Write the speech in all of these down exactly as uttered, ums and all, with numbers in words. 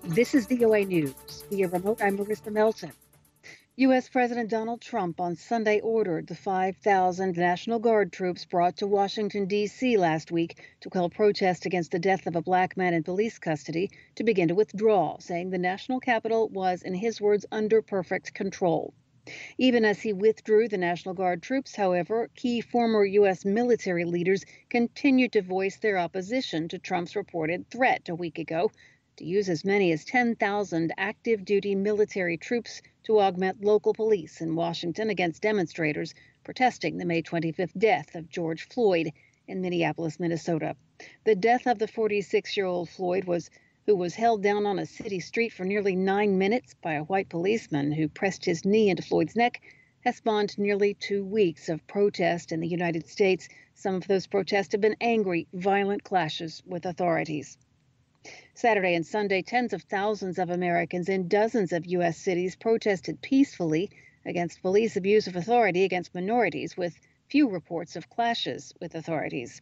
This is V O A News. Via remote, I'm Marissa Melton. U S. President Donald Trump on Sunday ordered the five thousand National Guard troops brought to Washington, D C last week to quell protests against the death of a black man in police custody to begin to withdraw, saying the national capital was, in his words, under perfect control. Even as he withdrew the National Guard troops, however, key former U S military leaders continued to voice their opposition to Trump's reported threat a week ago to use as many as ten thousand active duty military troops to augment local police in Washington against demonstrators protesting the May twenty-fifth death of George Floyd in Minneapolis, Minnesota. The death of the forty-six year old Floyd was who was held down on a city street for nearly nine minutes by a white policeman who pressed his knee into Floyd's neck, has spawned nearly two weeks of protest in the United States. Some of those protests have been angry, violent clashes with authorities. Saturday and Sunday, tens of thousands of Americans in dozens of U S cities protested peacefully against police abuse of authority against minorities, with few reports of clashes with authorities.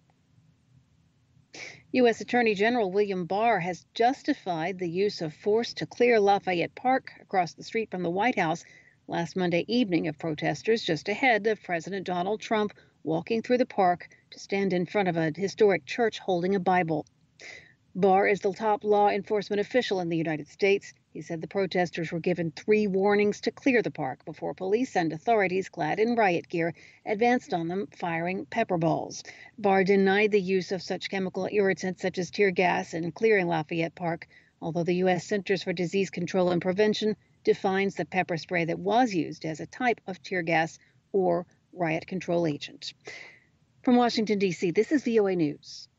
U S. Attorney General William Barr has justified the use of force to clear Lafayette Park across the street from the White House last Monday evening of protesters just ahead of President Donald Trump walking through the park to stand in front of a historic church holding a Bible. Barr is the top law enforcement official in the United States. He said the protesters were given three warnings to clear the park before police and authorities clad in riot gear advanced on them, firing pepper balls. Barr denied the use of such chemical irritants such as tear gas in clearing Lafayette Park, although the U S. Centers for Disease Control and Prevention defines the pepper spray that was used as a type of tear gas or riot control agent. From Washington, D C, this is V O A News.